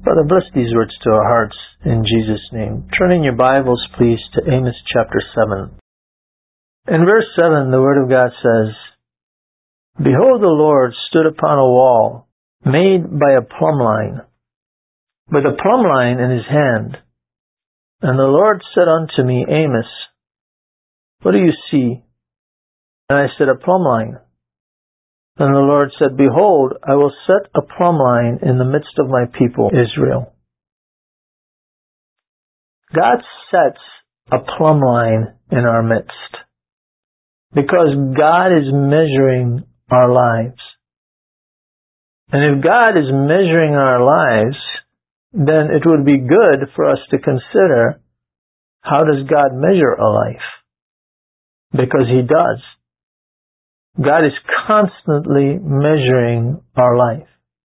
Father, bless these words to our hearts in Jesus' name. Turn in your Bibles, please, to Amos chapter 7. In verse 7, the Word of God says, Behold, the Lord stood upon a wall made by a plumb line, with a plumb line in his hand. And the Lord said unto me, Amos, what do you see? And I said, a plumb line. And the Lord said, Behold, I will set a plumb line in the midst of my people, Israel. God sets a plumb line in our midst because God is measuring our lives. And if God is measuring our lives, then it would be good for us to consider, how does God measure a life? Because He does. God is constantly measuring our life.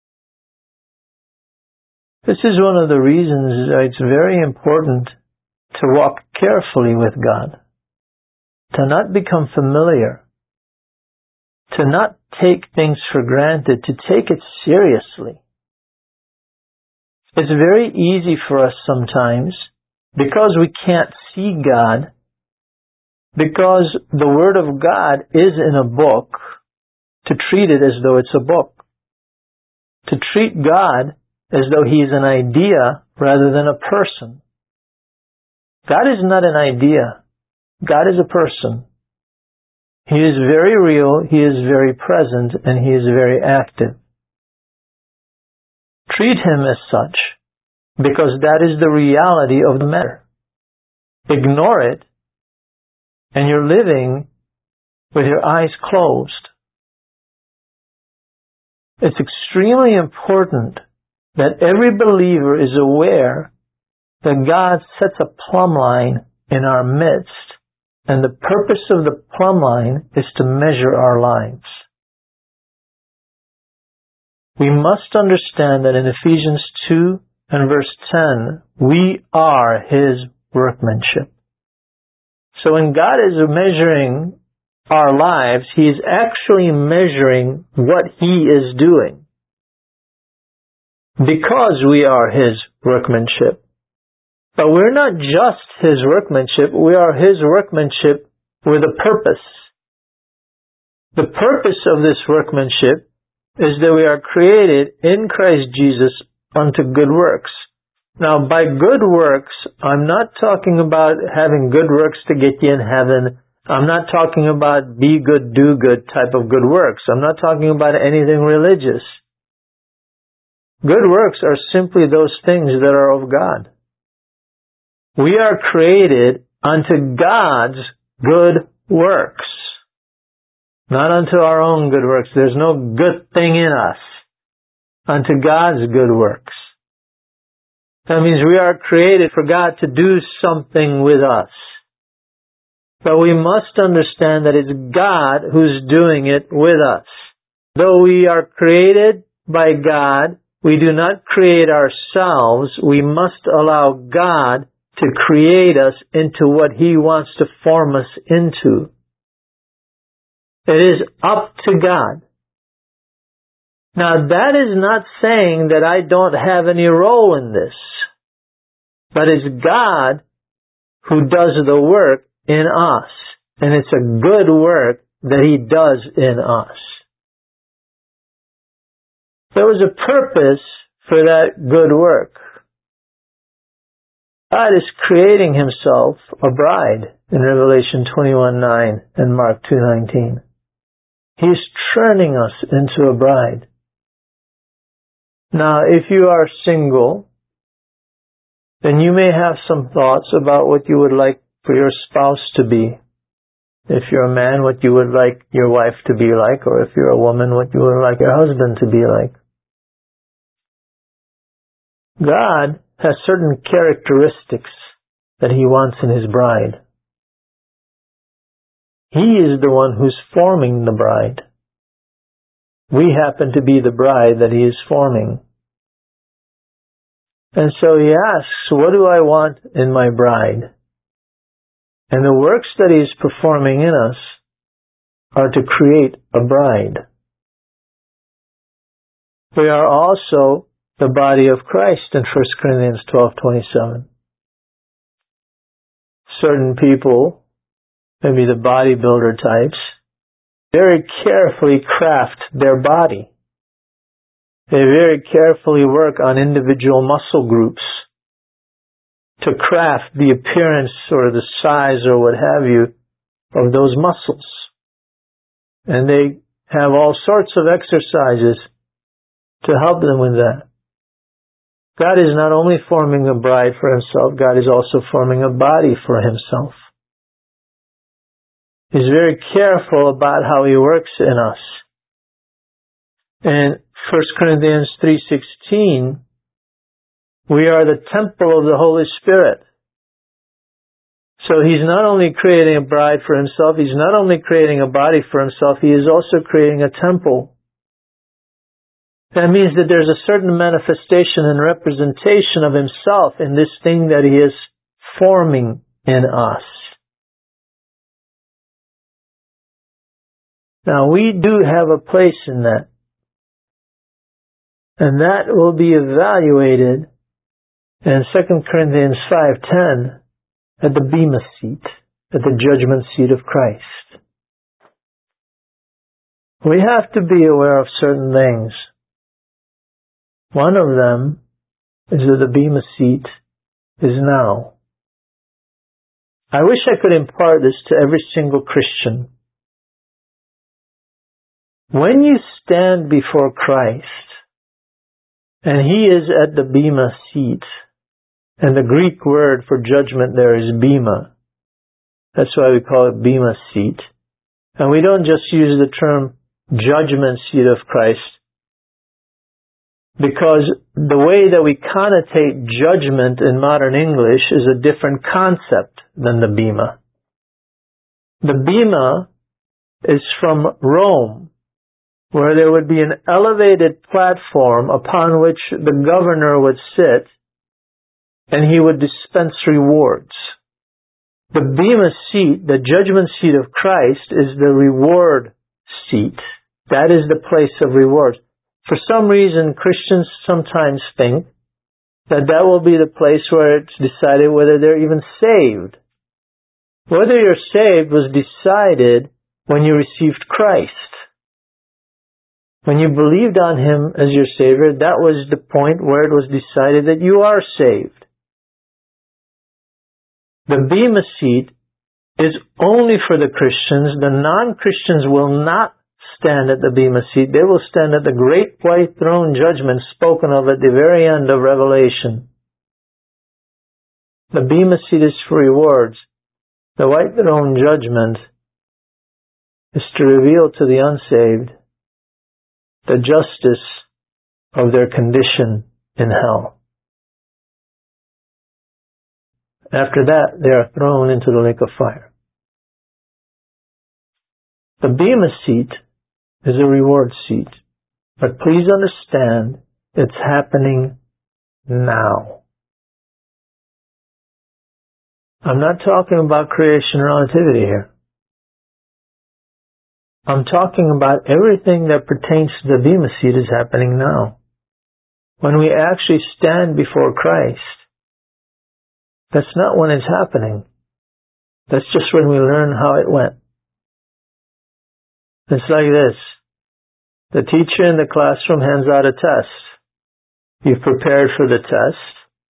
This is one of the reasons that it's very important to walk carefully with God, to not become familiar, to not take things for granted, to take it seriously. It's very easy for us sometimes, because we can't see God, because the Word of God is in a book, to treat it as though it's a book. To treat God as though He is an idea rather than a person. God is not an idea. God is a person. He is very real, He is very present, and He is very active. Treat Him as such, because that is the reality of the matter. Ignore it, and you're living with your eyes closed. It's extremely important that every believer is aware that God sets a plumb line in our midst, and the purpose of the plumb line is to measure our lives. We must understand that in Ephesians 2 and verse 10, we are His workmanship. So when God is measuring our lives, He is actually measuring what He is doing. Because we are His workmanship. But we're not just His workmanship, we are His workmanship with a purpose. The purpose of this workmanship is that we are created in Christ Jesus unto good works. Now, by good works, I'm not talking about having good works to get you in heaven. I'm not talking about be good, do good type of good works. I'm not talking about anything religious. Good works are simply those things that are of God. We are created unto God's good works, not unto our own good works. There's no good thing in us. Unto God's good works. That means we are created for God to do something with us. But we must understand that it's God who's doing it with us. Though we are created by God, we do not create ourselves. We must allow God to create us into what He wants to form us into. It is up to God. Now, that is not saying that I don't have any role in this. But it's God who does the work in us. And it's a good work that He does in us. There was a purpose for that good work. God is creating Himself a bride in Revelation 21:9 and Mark 2:19. He's turning us into a bride. Now, if you are single, then you may have some thoughts about what you would like for your spouse to be. If you're a man, what you would like your wife to be like, or if you're a woman, what you would like your husband to be like. God has certain characteristics that He wants in His bride. He is the one who's forming the bride. We happen to be the bride that He is forming. And so He asks, what do I want in my bride? And the works that He is performing in us are to create a bride. We are also the body of Christ in 1 Corinthians 12:27. Certain people, maybe the bodybuilder types, very carefully craft their body. They very carefully work on individual muscle groups to craft the appearance or the size or what have you of those muscles. And they have all sorts of exercises to help them with that. God is not only forming a bride for himself, God is also forming a body for himself. He's very careful about how he works in us. In 1 Corinthians 3:16, we are the temple of the Holy Spirit. So he's not only creating a bride for himself, he's not only creating a body for himself, he is also creating a temple. That means that there's a certain manifestation and representation of himself in this thing that he is forming in us. Now we do have a place in that. And that will be evaluated in 2 Corinthians 5:10 at the Bema seat, at the judgment seat of Christ. We have to be aware of certain things. One of them is that the Bema seat is now. I wish I could impart this to every single Christian. When you stand before Christ, and he is at the Bema seat, and the Greek word for judgment there is bema. That's why we call it Bema seat. And we don't just use the term judgment seat of Christ, because the way that we connotate judgment in modern English is a different concept than the bema. The bema is from Rome, where there would be an elevated platform upon which the governor would sit, and he would dispense rewards. The Bema seat, the judgment seat of Christ, is the reward seat. That is the place of rewards. For some reason, Christians sometimes think that that will be the place where it's decided whether they're even saved. Whether you're saved was decided when you received Christ. When you believed on him as your Savior, that was the point where it was decided that you are saved. The Bema seat is only for the Christians. The non-Christians will not stand at the Bema seat. They will stand at the great white throne judgment spoken of at the very end of Revelation. The Bema seat is for rewards. The white throne judgment is to reveal to the unsaved the justice of their condition in hell. After that, they are thrown into the lake of fire. The Bema seat is a reward seat. But please understand, it's happening now. I'm not talking about creation relativity here. I'm talking about everything that pertains to the Bema seat is happening now. When we actually stand before Christ, that's not when it's happening. That's just when we learn how it went. It's like this. The teacher in the classroom hands out a test. You've prepared for the test,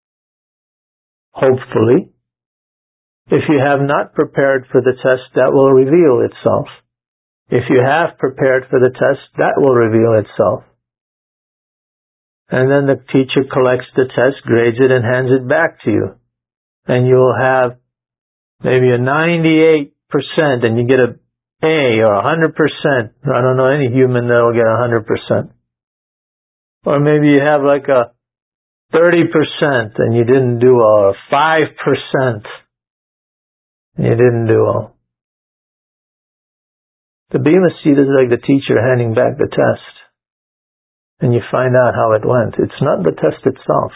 hopefully. If you have not prepared for the test, that will reveal itself. If you have prepared for the test, that will reveal itself. And then the teacher collects the test, grades it, and hands it back to you. And you'll have maybe a 98%, and you get a A or 100%. I don't know any human that will get 100%. Or maybe you have like a 30% and you didn't do well, or 5% and you didn't do well. The Bema seat is like the teacher handing back the test, and you find out how it went. It's not the test itself.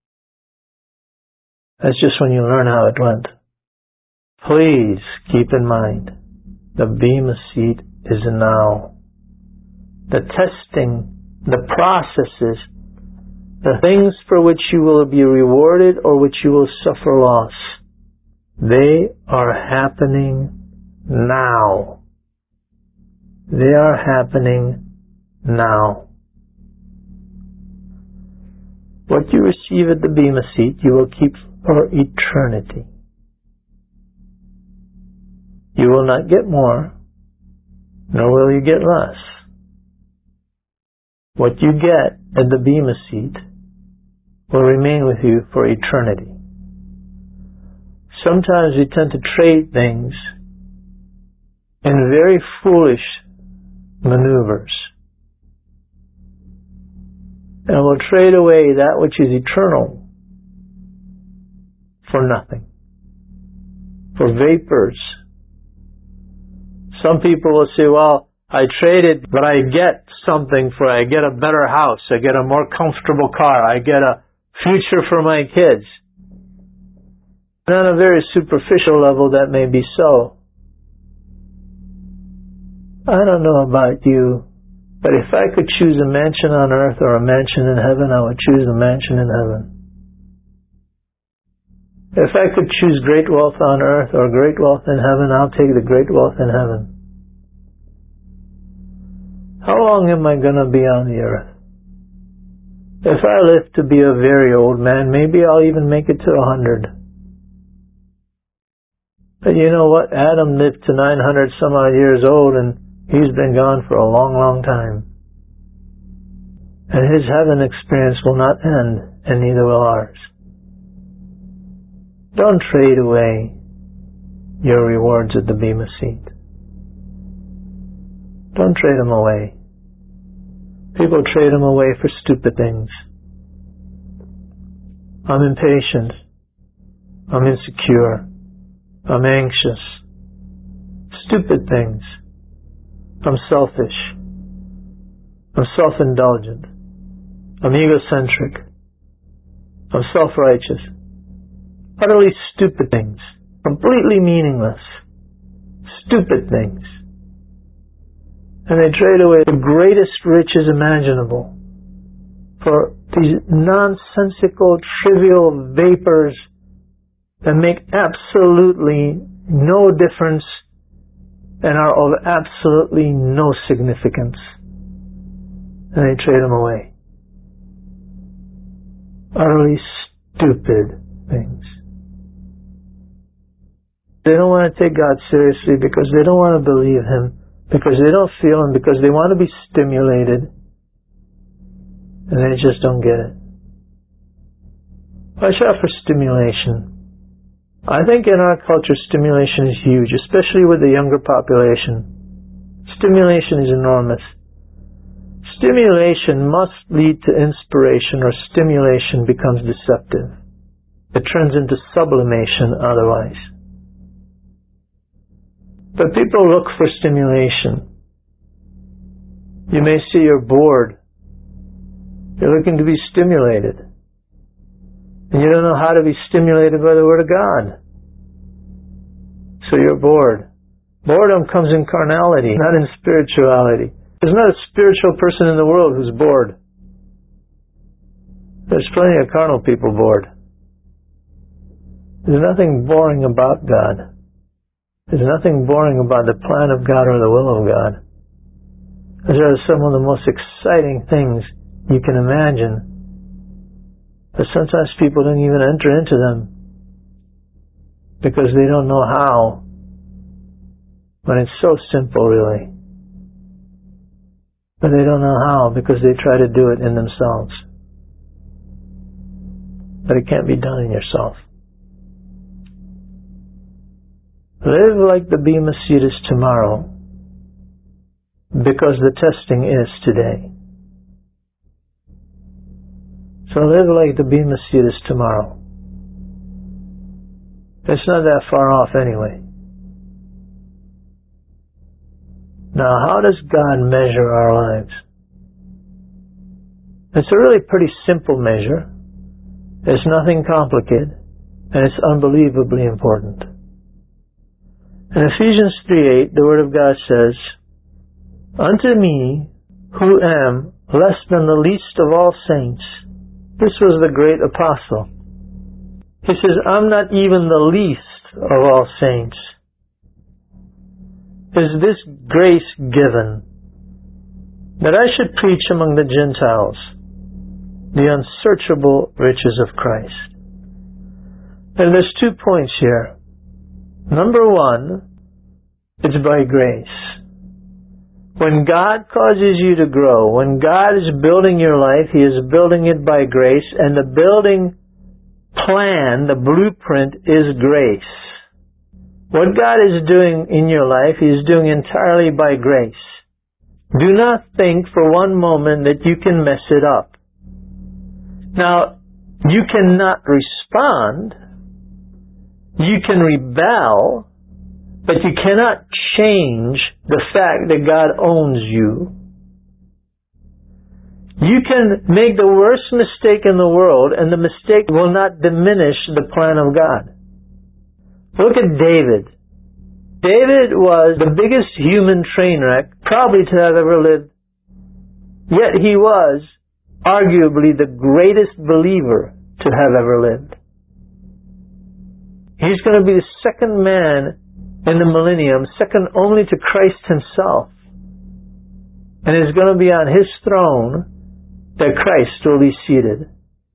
That's just when you learn how it went. Please keep in mind, the Bema seat is now. The testing, the processes the things for which you will be rewarded or which you will suffer loss, they are happening now. They are happening now. What you receive at the Bema Seat, you will keep for eternity. You will not get more, nor will you get less. What you get at the Bema Seat will remain with you for eternity. Sometimes we tend to trade things in very foolish maneuvers. And we'll trade away that which is eternal for nothing, for vapors. Some people will say, well, I traded, but I get something for it. I get a better house. I get a more comfortable car. I get a future for my kids. And on a very superficial level, that may be so. I don't know about you, but if I could choose a mansion on earth or a mansion in heaven, I would choose a mansion in heaven. If I could choose great wealth on earth or great wealth in heaven, I'll take the great wealth in heaven. How long am I going to be on the earth? If I live to be a very old man, maybe I'll even make it to 100. But you know what? Adam lived to 900 some odd years old, and he's been gone for a long, long time. And his heaven experience will not end, and neither will ours. Don't trade away your rewards at the Bema Seat. Don't trade them away. People trade them away for stupid things. I'm impatient. I'm insecure. I'm anxious. Stupid things. I'm selfish. I'm self-indulgent. I'm egocentric. I'm self-righteous. Utterly stupid things. Completely meaningless. Stupid things. And they trade away the greatest riches imaginable for these nonsensical, trivial vapors that make absolutely no difference and are of absolutely no significance. And they trade them away. Utterly stupid things. They don't want to take God seriously because they don't want to believe Him, because they don't feel Him, because they want to be stimulated, and they just don't get it. Watch out for stimulation. I think in our culture stimulation is huge, especially with the younger population. Stimulation is enormous. Stimulation must lead to inspiration, or stimulation becomes deceptive. It turns into sublimation otherwise. But people look for stimulation. You may see you're bored. You're looking to be stimulated. And you don't know how to be stimulated by the Word of God. So you're bored. Boredom comes in carnality, not in spirituality. There's not a spiritual person in the world who's bored. There's plenty of carnal people bored. There's nothing boring about God. There's nothing boring about the plan of God or the will of God. Those are some of the most exciting things you can imagine. But sometimes people don't even enter into them because they don't know how. When it's so simple, really. But they don't know how because they try to do it in themselves. But it can't be done in yourself. Live like the Bema Seat is tomorrow, because the testing is today. So live like the Bema Seat is tomorrow. It's not that far off anyway. Now, how does God measure our lives? It's a really pretty simple measure. It's nothing complicated, and it's unbelievably important. In Ephesians 3:8, the Word of God says, "Unto me, who am less than the least of all saints, This was the great apostle. He says, I'm not even the least of all saints. Is this grace given that I should preach among the Gentiles the unsearchable riches of Christ? And there's 2 points here. Number 1, it's by grace. When God causes you to grow, when God is building your life, He is building it by grace, and the building plan, the blueprint, is grace. What God is doing in your life, He is doing entirely by grace. Do not think for one moment that you can mess it up. Now, you cannot respond, you can rebel, but you cannot change the fact that God owns you. You can make the worst mistake in the world, and the mistake will not diminish the plan of God. Look at David. David was the biggest human train wreck probably to have ever lived. Yet he was arguably the greatest believer to have ever lived. He's going to be the second man in the millennium, second only to Christ Himself. And it's going to be on His throne that Christ will be seated.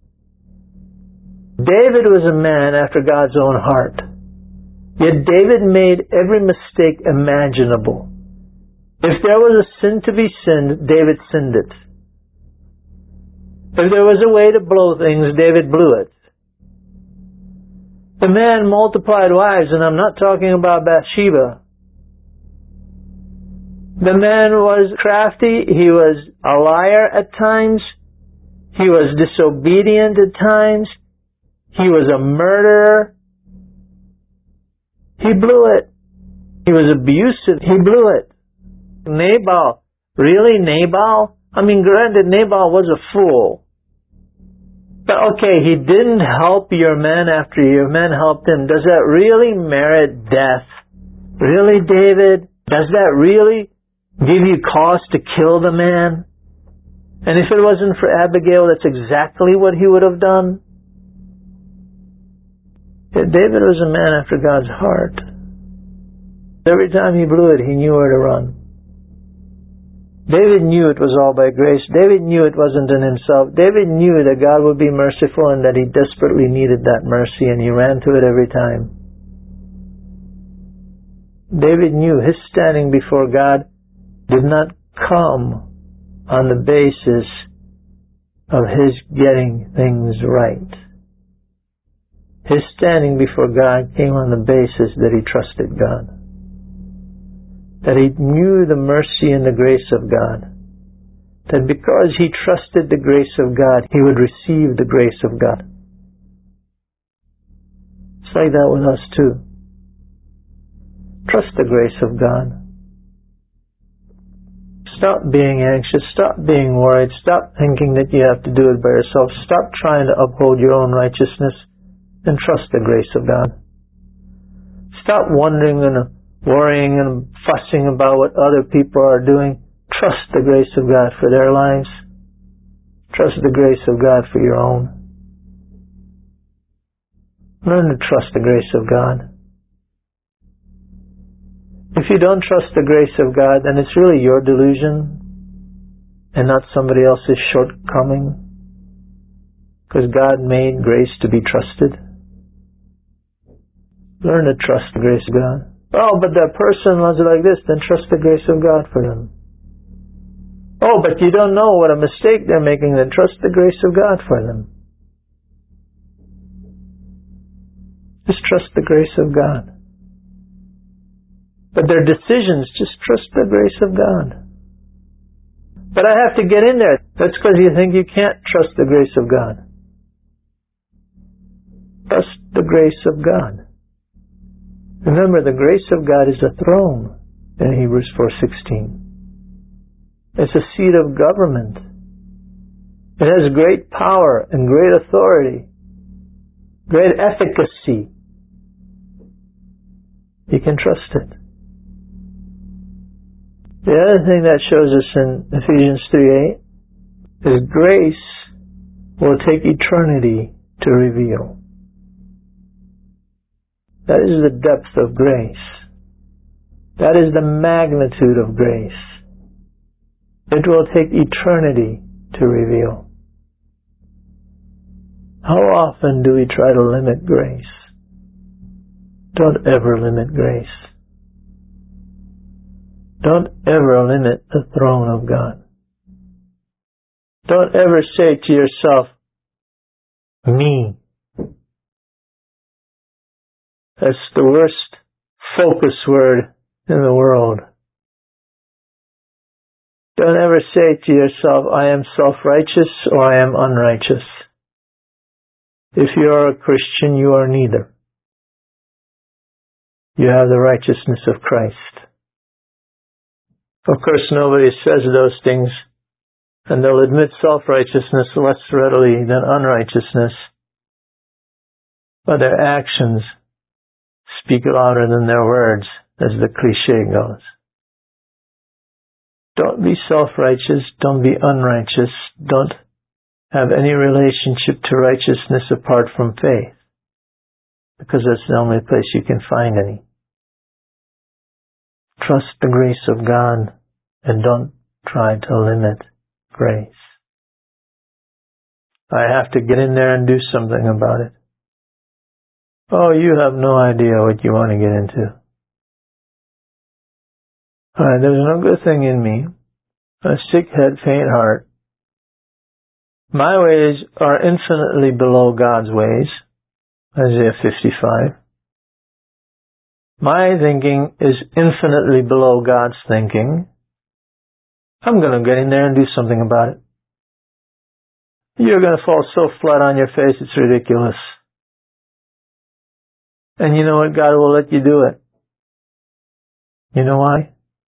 David was a man after God's own heart. Yet David made every mistake imaginable. If there was a sin to be sinned, David sinned it. If there was a way to blow things, David blew it. The man multiplied wives, and I'm not talking about Bathsheba. The man was crafty. He was a liar at times. He was disobedient at times. He was a murderer. He blew it. He was abusive. He blew it. Nabal. Really, Nabal? I mean, granted, Nabal was a fool. But okay, he didn't help your men after your men helped him. Does that really merit death? Really, David? Does that really give you cause to kill the man? And if it wasn't for Abigail, that's exactly what he would have done. Yet David was a man after God's heart. Every time he blew it, he knew where to run. David knew it was all by grace. David knew it wasn't in himself. David knew that God would be merciful and that he desperately needed that mercy, and he ran to it every time. David knew his standing before God did not come on the basis of his getting things right. His standing before God came on the basis that he trusted God. That he knew the mercy and the grace of God. That because he trusted the grace of God, he would receive the grace of God. It's like that with us too. Trust the grace of God. Stop being anxious. Stop being worried. Stop thinking that you have to do it by yourself. Stop trying to uphold your own righteousness and trust the grace of God. Stop wondering and worrying and fussing about what other people are doing. Trust the grace of God for their lives. Trust the grace of God for your own. Learn to trust the grace of God. If you don't trust the grace of God, then it's really your delusion and not somebody else's shortcoming, because God made grace to be trusted. Learn to trust the grace of God. Oh, but that person was like this, then trust the grace of God for them. Oh, but you don't know what a mistake they're making, then trust the grace of God for them. Just trust the grace of God. But their decisions, just trust the grace of God. But I have to get in there. That's because you think you can't trust the grace of God. Trust the grace of God. Remember, the grace of God is a throne in Hebrews 4:16. It's a seat of government. It has great power and great authority, great efficacy. You can trust it. The other thing that shows us in Ephesians 3:8 is grace will take eternity to reveal. That is the depth of grace. That is the magnitude of grace. It will take eternity to reveal. How often do we try to limit grace? Don't ever limit grace. Don't ever limit the throne of God. Don't ever say to yourself, me. That's the worst focus word in the world. Don't ever say to yourself, I am self-righteous or I am unrighteous. If you are a Christian, you are neither. You have the righteousness of Christ. Of course, nobody says those things, and they'll admit self-righteousness less readily than unrighteousness. But their actions speak louder than their words, as the cliche goes. Don't be self-righteous. Don't be unrighteous. Don't have any relationship to righteousness apart from faith, because that's the only place you can find any. Trust the grace of God and don't try to limit grace. I have to get in there and do something about it. Oh, you have no idea what you want to get into. There's no good thing in me, a sick head, faint heart. My ways are infinitely below God's ways, Isaiah 55. My thinking is infinitely below God's thinking. I'm going to get in there and do something about it. You're going to fall so flat on your face, it's ridiculous. And you know what? God will let you do it. You know why?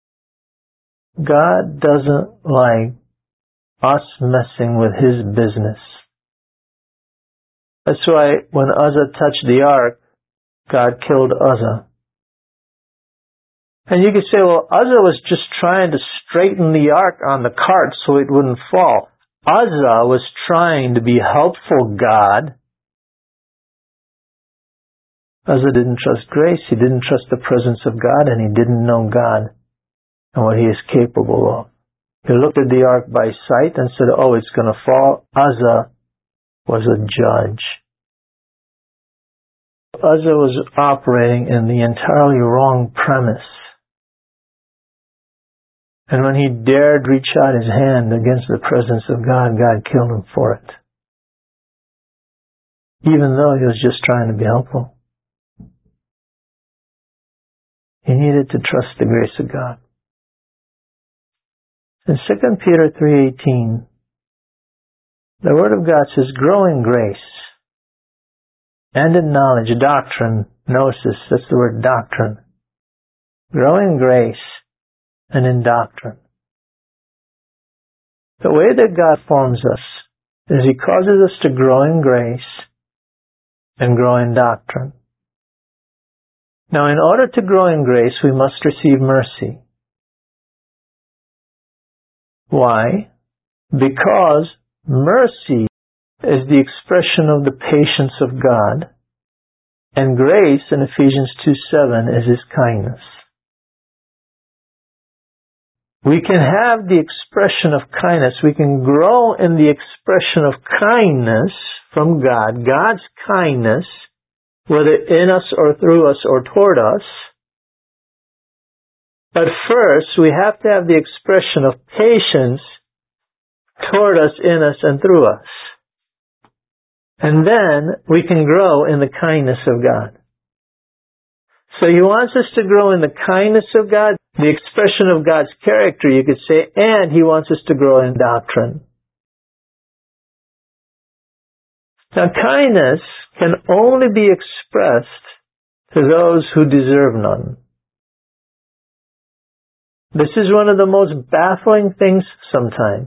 God doesn't like us messing with His business. That's why when Uzzah touched the ark, God killed Uzzah. And you could say, well, Uzzah was just trying to straighten the ark on the cart so it wouldn't fall. Uzzah was trying to be helpful, God. Uzzah didn't trust grace, he didn't trust the presence of God, and he didn't know God and what He is capable of. He looked at the ark by sight and said, oh, it's going to fall. Uzzah was a judge. Uzzah was operating in the entirely wrong premise. And when he dared reach out his hand against the presence of God, God killed him for it. Even though he was just trying to be helpful. He needed to trust the grace of God. In 2 Peter 3:18, the Word of God says, grow in grace and in knowledge, doctrine, gnosis, that's the word doctrine. Grow in grace and in doctrine. The way that God forms us is He causes us to grow in grace and grow in doctrine. Now, in order to grow in grace, we must receive mercy. Why? Because mercy is the expression of the patience of God, and grace in Ephesians 2:7 is His kindness. We can have the expression of kindness. We can grow in the expression of kindness from God, God's kindness, whether in us or through us or toward us. But first, we have to have the expression of patience toward us, in us, and through us. And then we can grow in the kindness of God. So He wants us to grow in the kindness of God, the expression of God's character, you could say, and He wants us to grow in doctrine. Now, kindness can only be expressed to those who deserve none. This is one of the most baffling things sometimes.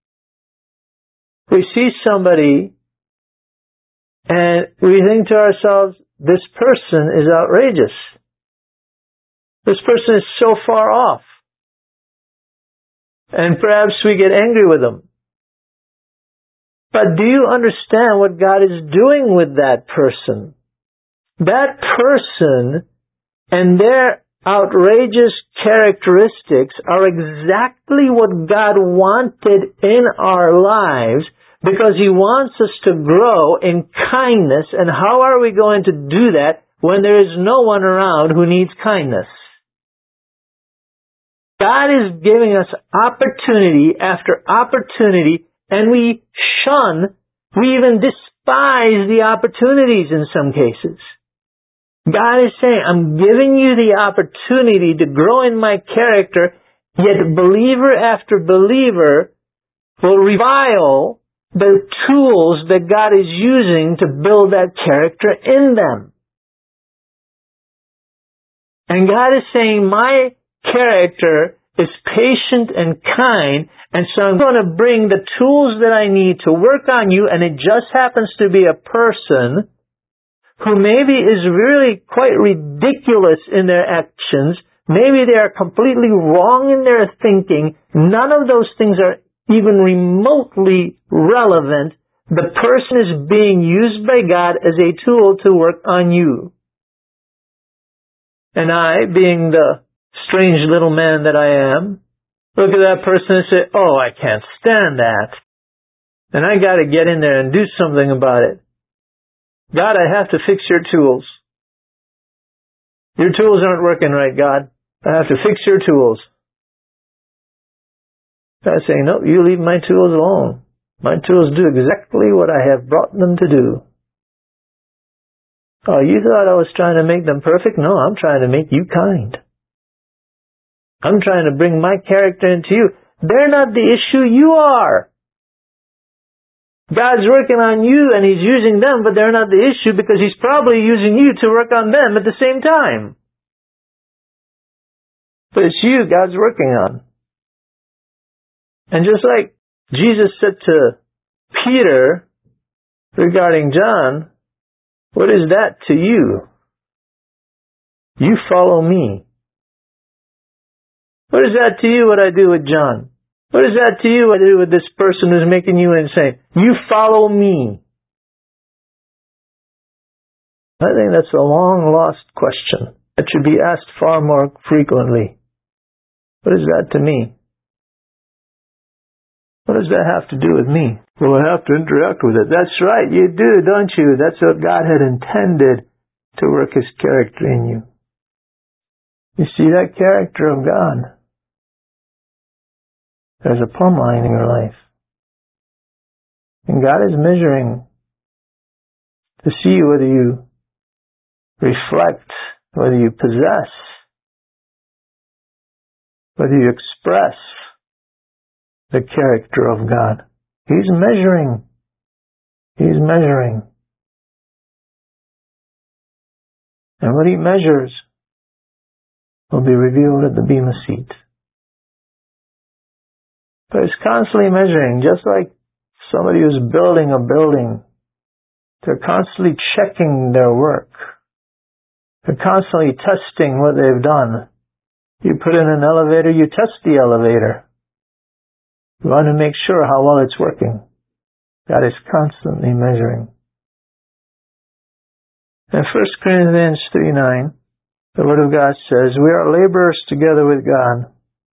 We see somebody and we think to ourselves, this person is outrageous. This person is so far off. And perhaps we get angry with them. But do you understand what God is doing with that person? That person and their outrageous characteristics are exactly what God wanted in our lives, because He wants us to grow in kindness. And how are we going to do that when there is no one around who needs kindness? God is giving us opportunity after opportunity, and we shun, we even despise the opportunities in some cases. God is saying, I'm giving you the opportunity to grow in my character, yet believer after believer will revile the tools that God is using to build that character in them. And God is saying, my character is patient and kind, and so I'm going to bring the tools that I need to work on you, and it just happens to be a person who maybe is really quite ridiculous in their actions. Maybe they are completely wrong in their thinking. None of those things are even remotely relevant. The person is being used by God as a tool to work on you. And I, being the strange little man that I am, look at that person and say, oh, I can't stand that. And I got to get in there and do something about it. God, I have to fix your tools. Your tools aren't working right, God. I have to fix your tools. God's saying, no, you leave my tools alone. My tools do exactly what I have brought them to do. Oh, you thought I was trying to make them perfect? No, I'm trying to make you kind. I'm trying to bring my character into you. They're not the issue, you are. God's working on you and He's using them, but they're not the issue, because He's probably using you to work on them at the same time. But it's you God's working on. And just like Jesus said to Peter regarding John, what is that to you? You follow me. What is that to you, what I do with John? What is that to you, what I do with this person who's making you insane? You follow me. I think that's a long lost question that should be asked far more frequently. What is that to me? What does that have to do with me? Well, I have to interact with it. That's right, you do, don't you? That's what God had intended to work His character in you. You see that character of God? There's a plumb line in your life. And God is measuring to see whether you reflect, whether you possess, whether you express the character of God. He's measuring. He's measuring. And what He measures will be revealed at the Bema seat. But He's constantly measuring, just like somebody who's building a building. They're constantly checking their work. They're constantly testing what they've done. You put in an elevator, you test the elevator. You want to make sure how well it's working. God is constantly measuring. In 1 Corinthians 3:9, the Word of God says, we are laborers together with God.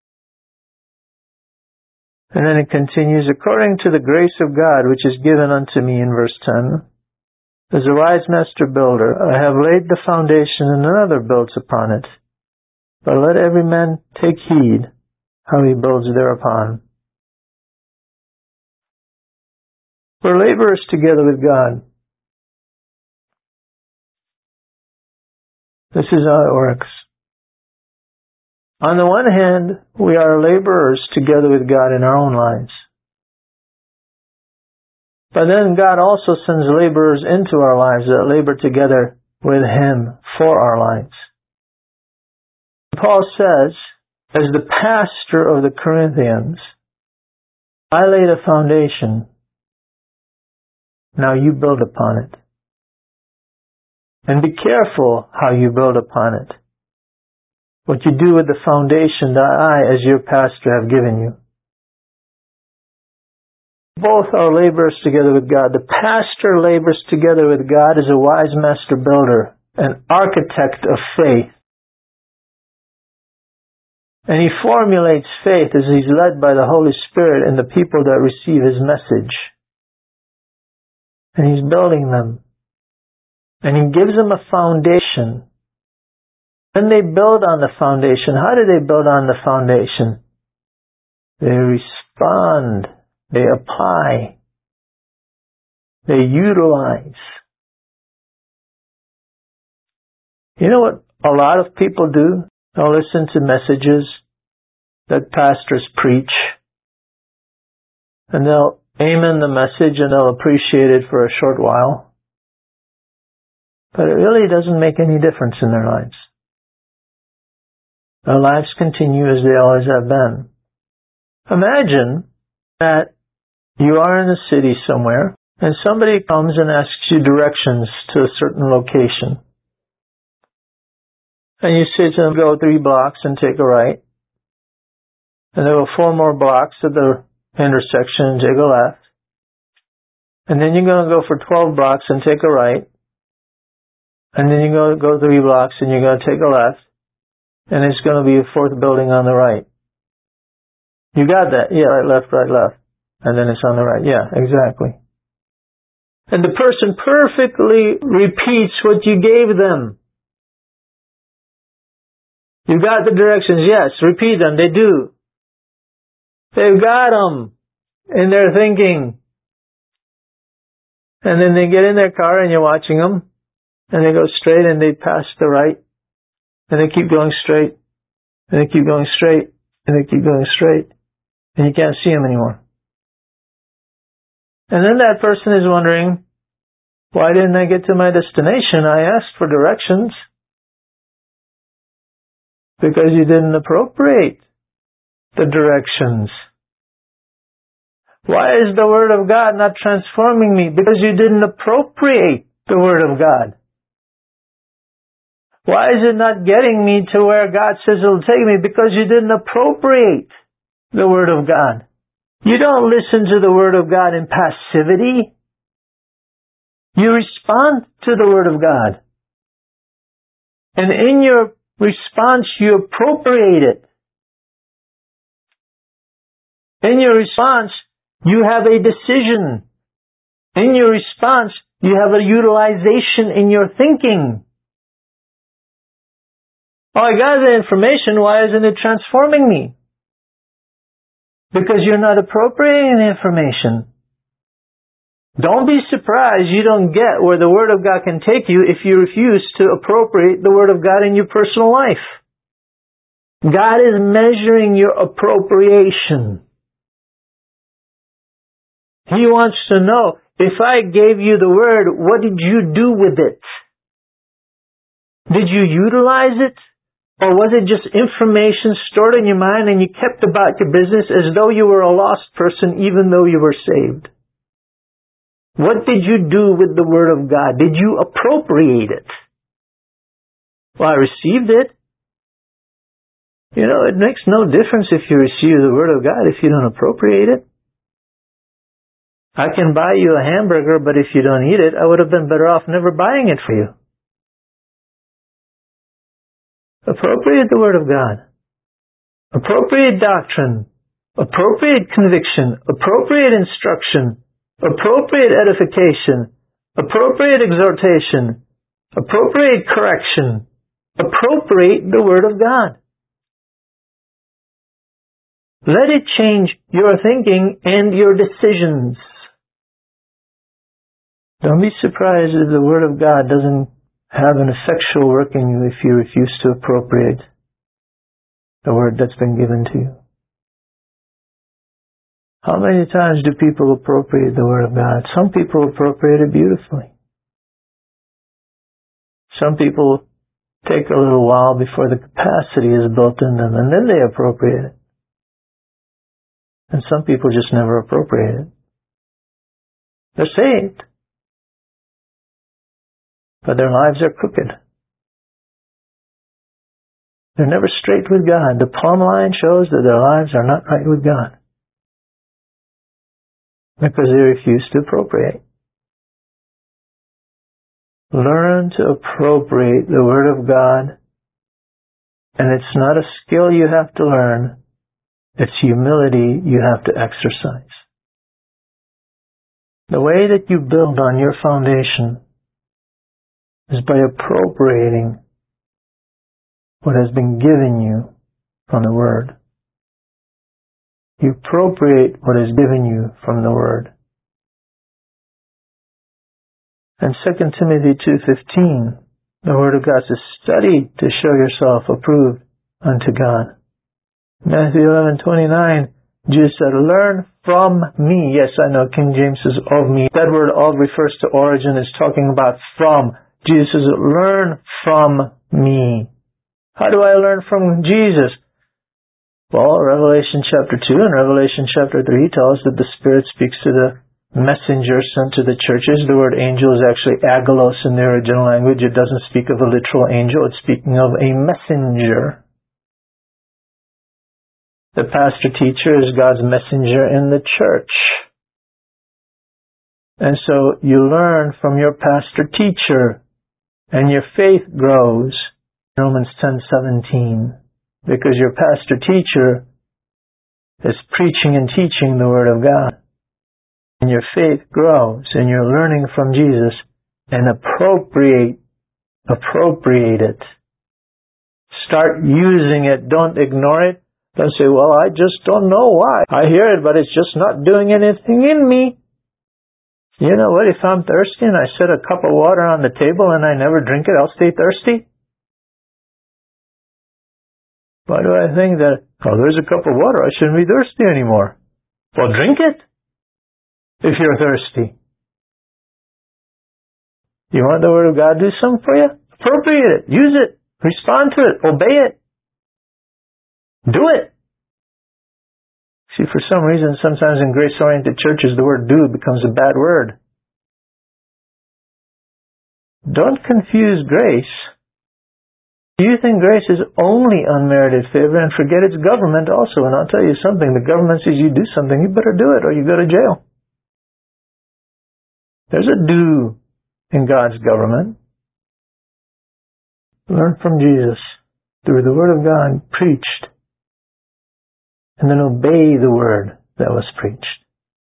And then it continues, according to the grace of God which is given unto me, in verse 10, as a wise master builder, I have laid the foundation and another builds upon it. But let every man take heed how he builds thereupon. We're laborers together with God. This is how it works. On the one hand, we are laborers together with God in our own lives. But then God also sends laborers into our lives that labor together with Him for our lives. Paul says, as the pastor of the Corinthians, I laid a foundation. Now you build upon it. And be careful how you build upon it. What you do with the foundation that I, as your pastor, have given you. Both are laborers together with God. The pastor labors together with God as a wise master builder, an architect of faith. And he formulates faith as he's led by the Holy Spirit in the people that receive his message. And he's building them. And he gives them a foundation. Then they build on the foundation. How do they build on the foundation? They respond. They apply. They utilize. You know what a lot of people do? They'll listen to messages that pastors preach, and they'll amen the message and they'll appreciate it for a short while. But it really doesn't make any difference in their lives. Their lives continue as they always have been. Imagine that you are in a city somewhere and somebody comes and asks you directions to a certain location. And you say to them, go 3 blocks and take a right. And there go 4 more blocks at the intersection and take a left. And then you're going to go for 12 blocks and take a right. And then you're going to go 3 blocks and you're going to take a left. And it's going to be a 4th building on the right. You got that? Yeah, right, left. And then it's on the right. Yeah, exactly. And the person perfectly repeats what you gave them. You got the directions, yes, repeat them, they do. They've got them in their thinking. And then they get in their car and you're watching them, and they go straight and they pass the right, and they keep going straight, and they keep going straight, and they keep going straight, and you can't see them anymore. And then that person is wondering, why didn't I get to my destination? I asked for directions. Because you didn't appropriate the directions. Why is the Word of God not transforming me? Because you didn't appropriate the Word of God. Why is it not getting me to where God says it will take me? Because you didn't appropriate the Word of God. You don't listen to the Word of God in passivity. You respond to the Word of God. And in your response, you appropriate it. In your response, you have a decision. In your response, you have a utilization in your thinking. Oh, I got the information, why isn't it transforming me? Because you're not appropriating the information. Don't be surprised you don't get where the Word of God can take you if you refuse to appropriate the Word of God in your personal life. God is measuring your appropriation. He wants to know, if I gave you the Word, what did you do with it? Did you utilize it? Or was it just information stored in your mind and you kept about your business as though you were a lost person even though you were saved? What did you do with the Word of God? Did you appropriate it? Well, I received it. You know, it makes no difference if you receive the Word of God if you don't appropriate it. I can buy you a hamburger, but if you don't eat it, I would have been better off never buying it for you. Appropriate the Word of God. Appropriate doctrine. Appropriate conviction. Appropriate instruction. Appropriate edification, appropriate exhortation, appropriate correction, appropriate the Word of God. Let it change your thinking and your decisions. Don't be surprised if the Word of God doesn't have an effectual work in you if you refuse to appropriate the Word that's been given to you. How many times do people appropriate the Word of God? Some people appropriate it beautifully. Some people take a little while before the capacity is built in them, and then they appropriate it. And some people just never appropriate it. They're saved, but their lives are crooked. They're never straight with God. The plumb line shows that their lives are not right with God. because they refuse to appropriate. Learn to appropriate the Word of God. And it's not a skill you have to learn. It's humility you have to exercise. The way that you build on your foundation is by appropriating what has been given you from the Word. You appropriate what is given you from the Word. And 2 Timothy 2:15, the Word of God says, study to show yourself approved unto God. Matthew 11:29, Jesus said, learn from me. Yes, I know King James says of me. That word of refers to origin, is talking about from. Jesus says, learn from me. How do I learn from Jesus? Well, Revelation chapter 2 and Revelation chapter 3 tell us that the Spirit speaks to the messenger sent to the churches. The word angel is actually agolos in the original language. It doesn't speak of a literal angel. It's speaking of a messenger. The pastor-teacher is God's messenger in the church. And so you learn from your pastor-teacher, and your faith grows. Romans 10:17. Because your pastor-teacher is preaching and teaching the Word of God. And your faith grows, and you're learning from Jesus, and appropriate it. Start using it. Don't ignore it. Don't say, well, I just don't know why. I hear it, but it's just not doing anything in me. You know what? If I'm thirsty and I set a cup of water on the table and I never drink it, I'll stay thirsty. Why do I think that, oh, there's a cup of water, I shouldn't be thirsty anymore? Well, drink it if you're thirsty. You want the Word of God to do something for you? Appropriate it. Use it. Respond to it. Obey it. Do it. See, for some reason, sometimes in grace-oriented churches, the word do becomes a bad word. Don't confuse grace. You think grace is only unmerited favor, and forget its government also. And I'll tell you something, the government says you do something, you better do it or you go to jail. There's a do in God's government. Learn from Jesus through the Word of God preached, and then obey the Word that was preached.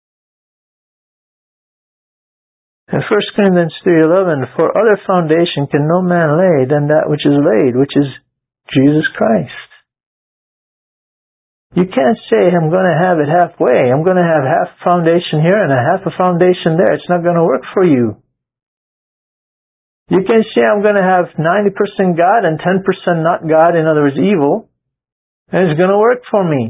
In 1 Corinthians 3:11, for other foundation can no man lay than that which is laid, which is Jesus Christ. You can't say, I'm going to have it halfway. I'm going to have half a foundation here and a half a foundation there. It's not going to work for you. You can say, I'm going to have 90% God and 10% not God, in other words, evil, and it's going to work for me.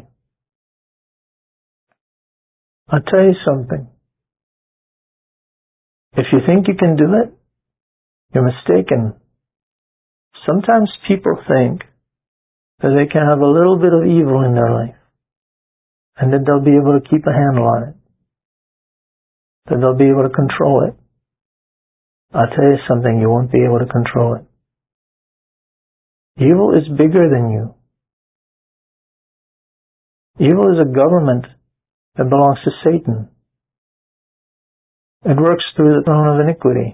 I'll tell you something. If you think you can do it, you're mistaken. Sometimes people think that they can have a little bit of evil in their life, and that they'll be able to keep a handle on it, that they'll be able to control it. I'll tell you something, you won't be able to control it. Evil is bigger than you. Evil is a government that belongs to Satan. It works through the throne of iniquity.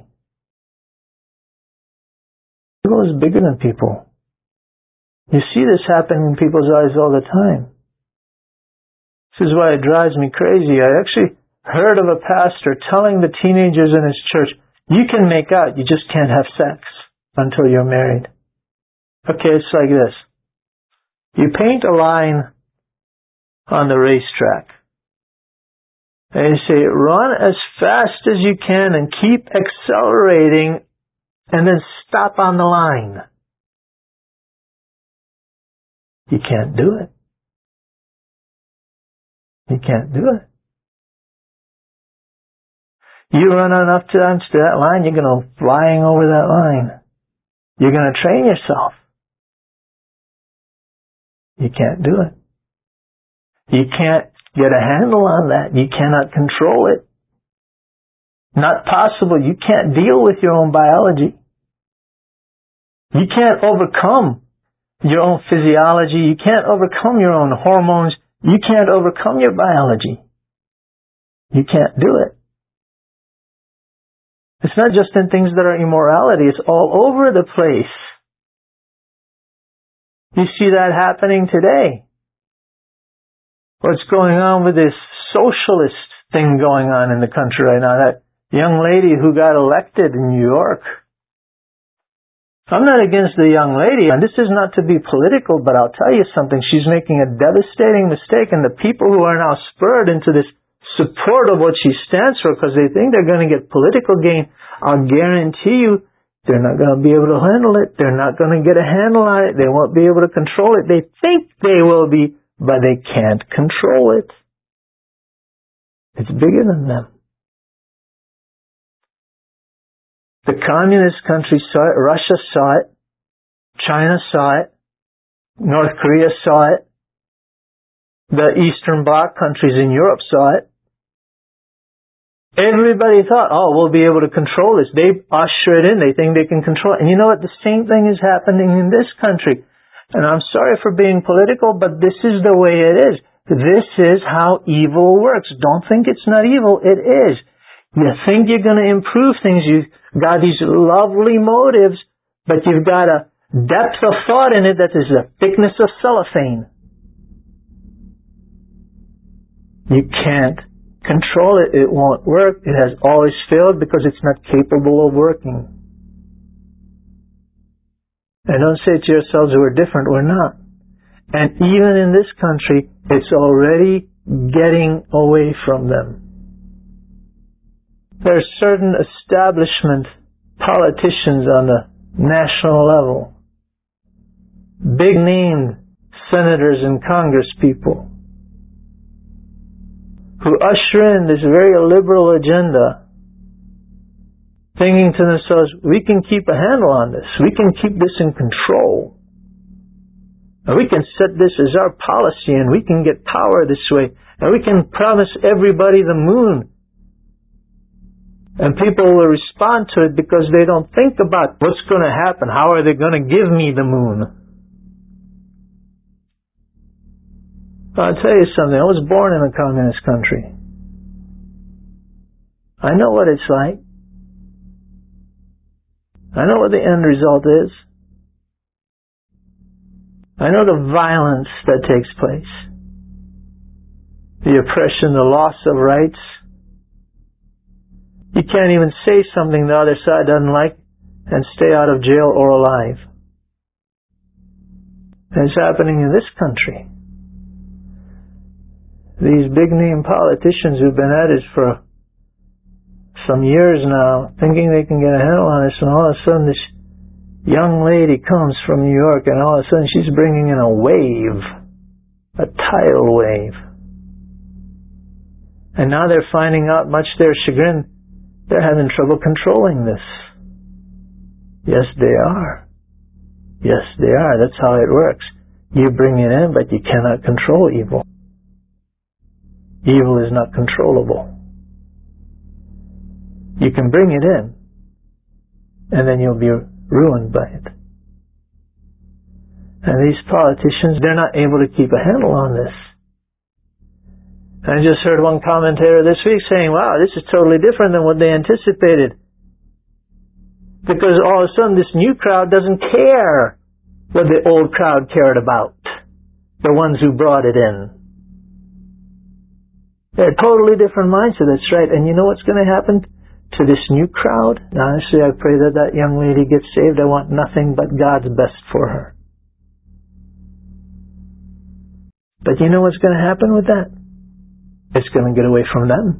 Evil is bigger than people. You see this happen in people's eyes all the time. This is why it drives me crazy. I actually heard of a pastor telling the teenagers in his church, you can make out, you just can't have sex until you're married. Okay, it's like this. You paint a line on the racetrack. And you say, run as fast as you can and keep accelerating, and then stop on the line. You can't do it. You can't do it. You run enough times to that line, you're going to go flying over that line. You're going to train yourself. You can't do it. You can't get a handle on that. You cannot control it. Not possible. You can't deal with your own biology. You can't overcome your own physiology. You can't overcome your own hormones. You can't overcome your biology. You can't do it. It's not just in things that are immorality. It's all over the place. You see that happening today. What's going on with this socialist thing going on in the country right now? That young lady who got elected in New York. I'm not against the young lady, and this is not to be political, but I'll tell you something. She's making a devastating mistake, and the people who are now spurred into this support of what she stands for because they think they're going to get political gain, I'll guarantee you they're not going to be able to handle it. They're not going to get a handle on it. They won't be able to control it. They think they will be, but they can't control it. It's bigger than them. The communist countries saw it, Russia saw it, China saw it, North Korea saw it, the Eastern Bloc countries in Europe saw it. Everybody thought, oh, we'll be able to control this. They usher it in. They think they can control it. And you know what? The same thing is happening in this country. And I'm sorry for being political, but this is the way it is. This is how evil works. Don't think it's not evil. It is. You think you're going to improve things. You've got these lovely motives, but you've got a depth of thought in it that is the thickness of cellophane. You can't control it. It won't work. It has always failed because it's not capable of working. And don't say to yourselves, we're different. We're not. And even in this country, it's already getting away from them. There are certain establishment politicians on the national level, big name senators and Congress people, who usher in this very liberal agenda, thinking to themselves, we can keep a handle on this. We can keep this in control. And we can set this as our policy, and we can get power this way. And we can promise everybody the moon. And people will respond to it because they don't think about what's going to happen. How are they going to give me the moon? I'll tell you something. I was born in a communist country. I know what it's like. I know what the end result is. I know the violence that takes place. The oppression, the loss of rights. You can't even say something the other side doesn't like and stay out of jail or alive. And it's happening in this country. These big name politicians who've been at it for some years now, thinking they can get a handle on this, and all of a sudden this young lady comes from New York, and all of a sudden she's bringing in a wave, a tidal wave. And now they're finding out, much to their chagrin, they're having trouble controlling this. Yes, they are. Yes, they are. That's how it works. You bring it in, but you cannot control evil. Evil is not controllable. You can bring it in, and then you'll be ruined by it. And these politicians, they're not able to keep a handle on this. I just heard one commentator this week saying, wow, this is totally different than what they anticipated. Because all of a sudden this new crowd doesn't care what the old crowd cared about. The ones who brought it in. They're a totally different mindset, that's right. And you know what's going to happen to this new crowd? Now, honestly, I pray that that young lady gets saved. I want nothing but God's best for her. But you know what's going to happen with that? It's going to get away from them.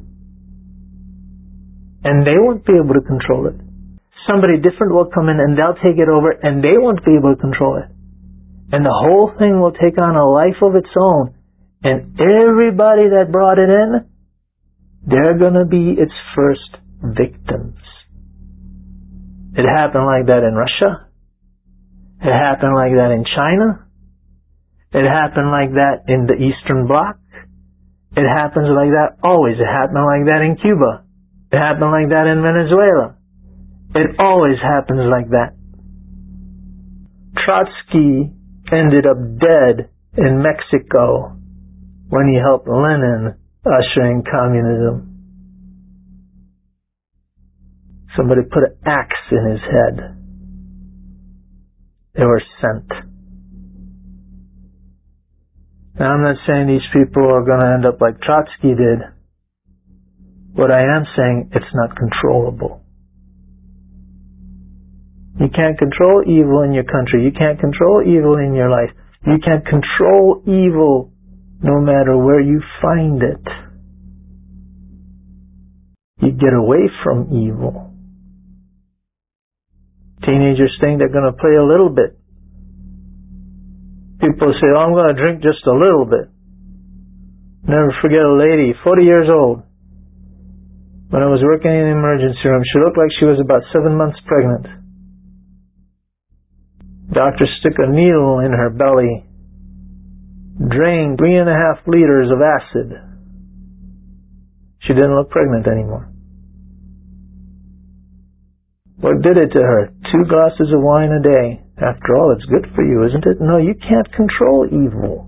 And they won't be able to control it. Somebody different will come in and they'll take it over, and they won't be able to control it. And the whole thing will take on a life of its own. And everybody that brought it in, they're going to be its first victims. It happened like that in Russia. It happened like that in China. It happened like that in the Eastern Bloc. It happens like that always. It happened like that in Cuba. It happened like that in Venezuela. It always happens like that. Trotsky ended up dead in Mexico when he helped Lenin usher in communism. Somebody put an axe in his head. They were sent. Now, I'm not saying these people are going to end up like Trotsky did. What I am saying, it's not controllable. You can't control evil in your country. You can't control evil in your life. You can't control evil no matter where you find it. You get away from evil. Teenagers think they're going to play a little bit. People say, oh, I'm going to drink just a little bit. Never forget a lady, 40 years old. When I was working in the emergency room, she looked like she was about 7 months pregnant. Doctor stick a needle in her belly, drained 3.5 liters of acid. She didn't look pregnant anymore. What did it to her? 2 glasses of wine a day. After all, it's good for you, isn't it? No, you can't control evil.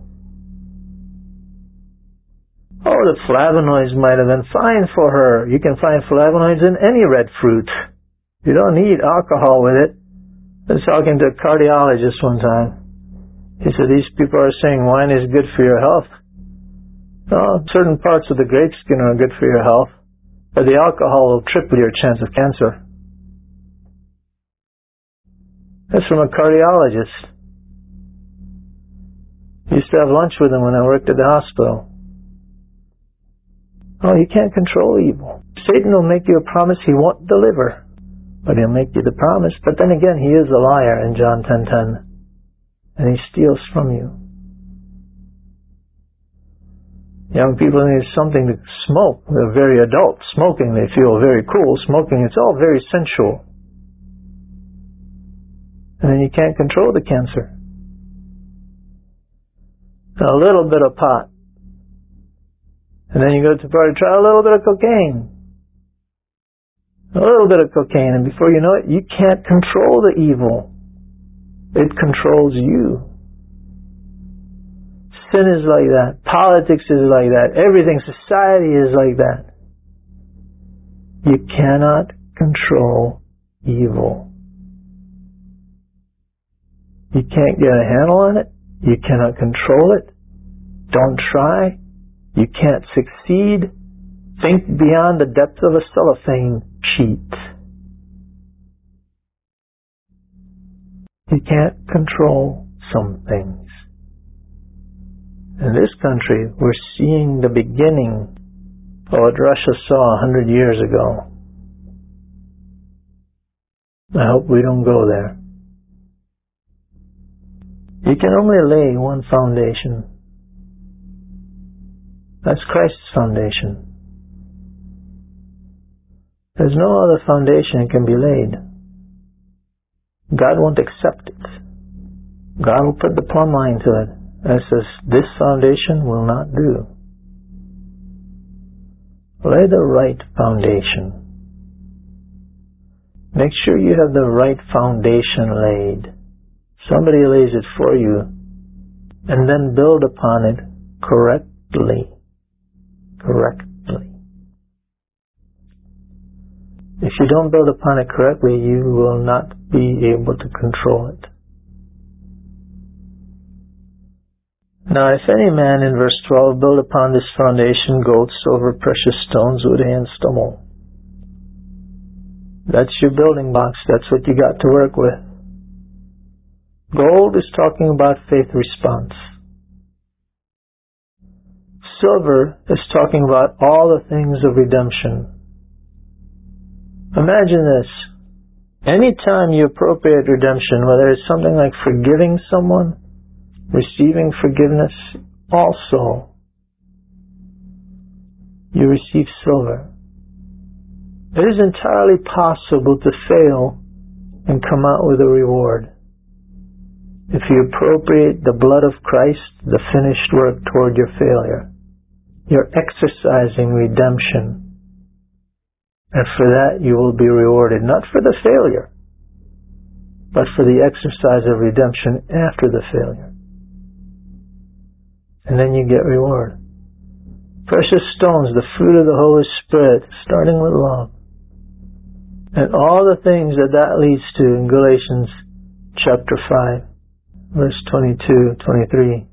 Oh, the flavonoids might have been fine for her. You can find flavonoids in any red fruit. You don't need alcohol with it. I was talking to a cardiologist one time. He said, these people are saying wine is good for your health. Oh, certain parts of the grape skin are good for your health, but the alcohol will triple your chance of cancer. That's from a cardiologist. I used to have lunch with him when I worked at the hospital. Oh, you can't control evil. Satan will make you a promise he won't deliver. But he'll make you the promise. But then again, he is a liar in John 10:10. And he steals from you. Young people need something to smoke. They're very adult. Smoking, they feel very cool. Smoking, it's all very sensual. And then you can't control the cancer. A little bit of pot. And then you go to the party, try a little bit of cocaine. A little bit of cocaine, and before you know it, you can't control the evil. It controls you. Sin is like that. Politics is like that. Everything, society is like that. You cannot control evil. You can't get a handle on it. You cannot control it. Don't try. You can't succeed. Think beyond the depth of a cellophane sheet. You can't control some things. In this country, we're seeing the beginning of what Russia saw 100 years ago. I hope we don't go there. You can only lay one foundation. That's Christ's foundation. There's no other foundation that can be laid. God won't accept it. God will put the plumb line to it. And it says, this foundation will not do. Lay the right foundation. Make sure you have the right foundation laid. Somebody lays it for you, and then build upon it correctly. Correctly. If you don't build upon it correctly, you will not be able to control it. Now, if any man, in verse 12, build upon this foundation gold, silver, precious stones, wood, and stubble. That's your building blocks. That's what you got to work with. Gold is talking about faith response. Silver is talking about all the things of redemption. Imagine this. Anytime you appropriate redemption, whether it's something like forgiving someone, receiving forgiveness, also you receive silver. It is entirely possible to fail and come out with a reward. If you appropriate the blood of Christ, the finished work toward your failure, you're exercising redemption. And for that you will be rewarded, not for the failure, but for the exercise of redemption after the failure. And then you get reward. Precious stones, the fruit of the Holy Spirit, starting with love. And all the things that leads to in Galatians chapter 5, verse 22, 23.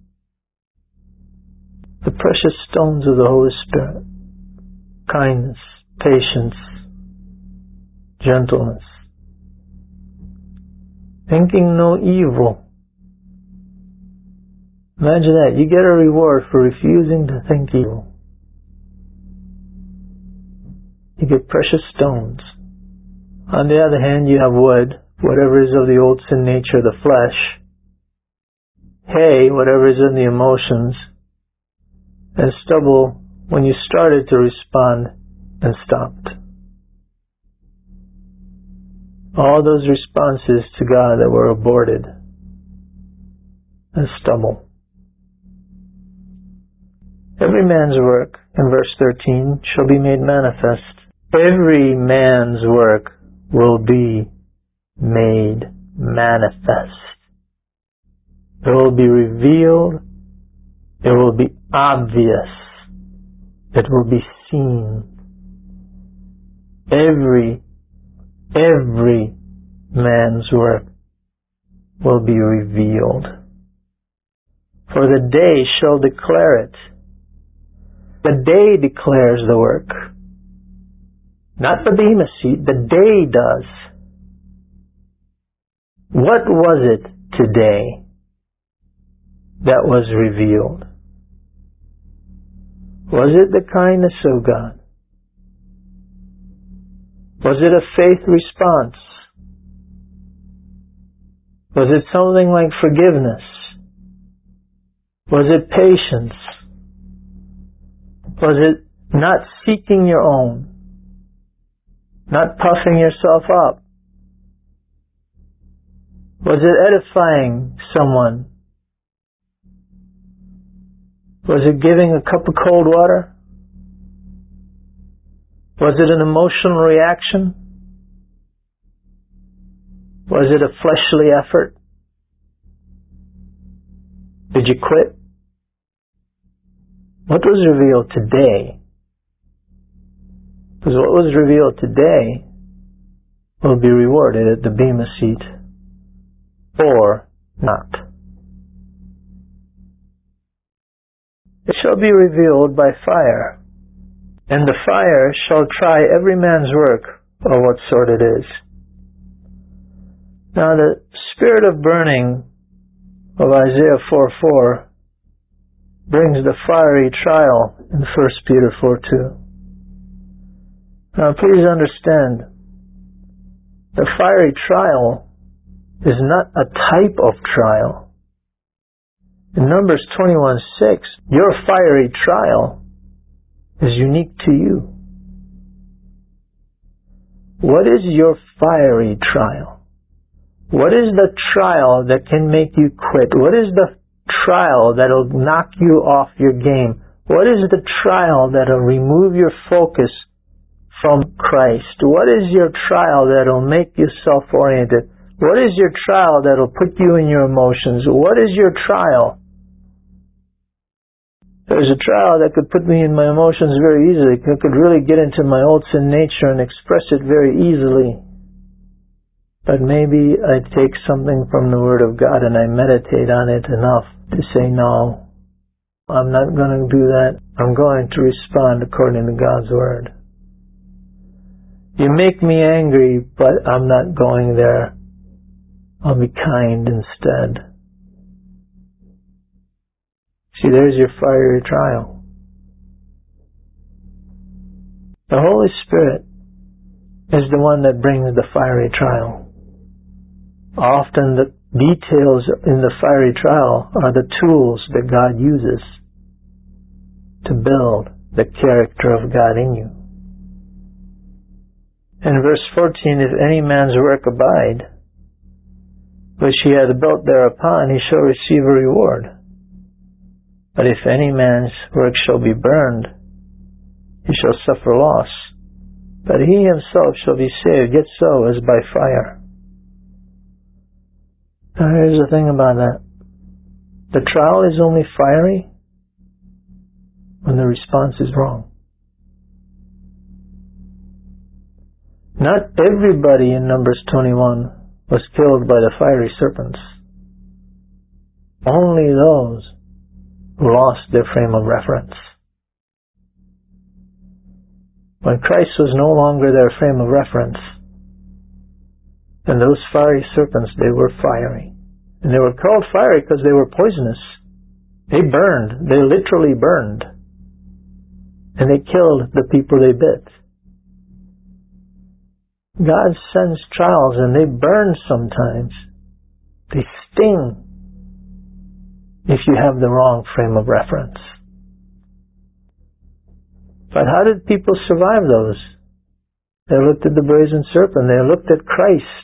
The precious stones of the Holy Spirit. Kindness, patience, gentleness. Thinking no evil. Imagine that. You get a reward for refusing to think evil. You get precious stones. On the other hand, you have wood, whatever is of the old sin nature, the flesh. Hay, whatever is in the emotions. And stubble, when you started to respond and stopped. All those responses to God that were aborted. And stubble. Every man's work, in verse 13, shall be made manifest. Every man's work will be made manifest. It will be revealed. It will be obvious. It will be seen. Every man's work will be revealed. For the day shall declare it. The day declares the work. Not the Bema seat, the day does. What was it today that was revealed? Was it the kindness of God? Was it a faith response? Was it something like forgiveness? Was it patience? Was it not seeking your own? Not puffing yourself up? Was it edifying someone? Was it giving a cup of cold water? Was it an emotional reaction? Was it a fleshly effort? Did you quit? What was revealed today? Because what was revealed today will be rewarded at the Bema seat, or not. It shall be revealed by fire, and the fire shall try every man's work of what sort it is. Now the spirit of burning of Isaiah 4:4 brings the fiery trial in 1 Peter 4:2. Now please understand, the fiery trial is not a type of trial. In Numbers 21:6, your fiery trial is unique to you. What is your fiery trial? What is the trial that can make you quit? What is the trial that will knock you off your game? What is the trial that will remove your focus from Christ? What is your trial that will make you self-oriented? What is your trial that will put you in your emotions? What is your trial? There's a trial that could put me in my emotions very easily. It could really get into my old sin nature and express it very easily. But maybe I take something from the Word of God and I meditate on it enough to say, no, I'm not going to do that. I'm going to respond according to God's Word. You make me angry, but I'm not going there. I'll be kind instead. See, there's your fiery trial. The Holy Spirit is the one that brings the fiery trial. Often the details in the fiery trial are the tools that God uses to build the character of God in you. In verse 14, if any man's work abide, which he hath built thereupon, he shall receive a reward. But if any man's work shall be burned, he shall suffer loss. But he himself shall be saved, yet so as by fire. Now here's the thing about that. The trial is only fiery when the response is wrong. Not everybody in Numbers 21 was killed by the fiery serpents. Only those who lost their frame of reference. When Christ was no longer their frame of reference, then those fiery serpents, they were fiery. And they were called fiery because they were poisonous. They burned. They literally burned. And they killed the people they bit. God sends trials and they burn sometimes. They sting if you have the wrong frame of reference. But how did people survive those? They looked at the brazen serpent. They looked at Christ.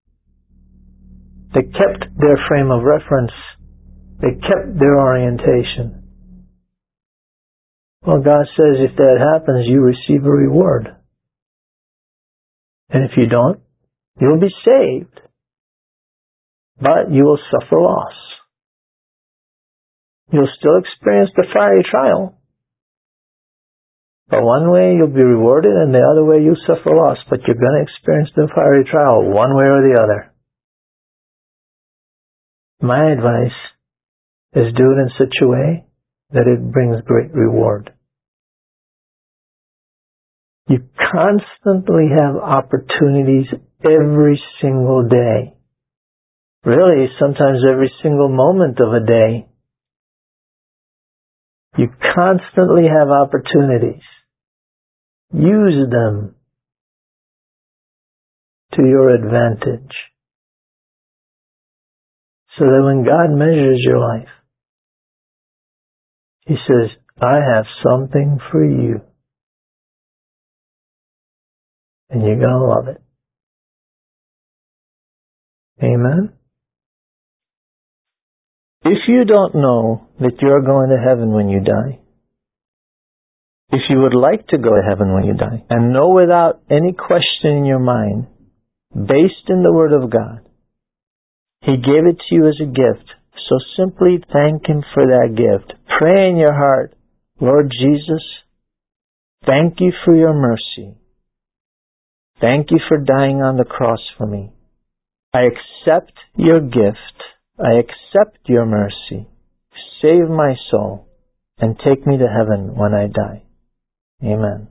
They kept their frame of reference. They kept their orientation. Well, God says if that happens, you receive a reward. And if you don't, you'll be saved. But you will suffer loss. You'll still experience the fiery trial. But one way you'll be rewarded and the other way you'll suffer loss. But you're going to experience the fiery trial one way or the other. My advice is do it in such a way that it brings great reward. You constantly have opportunities every single day. Really, sometimes every single moment of a day. You constantly have opportunities. Use them to your advantage. So that when God measures your life, He says, I have something for you. And you're going to love it. Amen? If you don't know that you're going to heaven when you die, if you would like to go to heaven when you die, and know without any question in your mind, based in the Word of God, He gave it to you as a gift. So simply thank Him for that gift. Pray in your heart, Lord Jesus, thank you for your mercy. Thank you for dying on the cross for me. I accept your gift. I accept your mercy. Save my soul and take me to heaven when I die. Amen.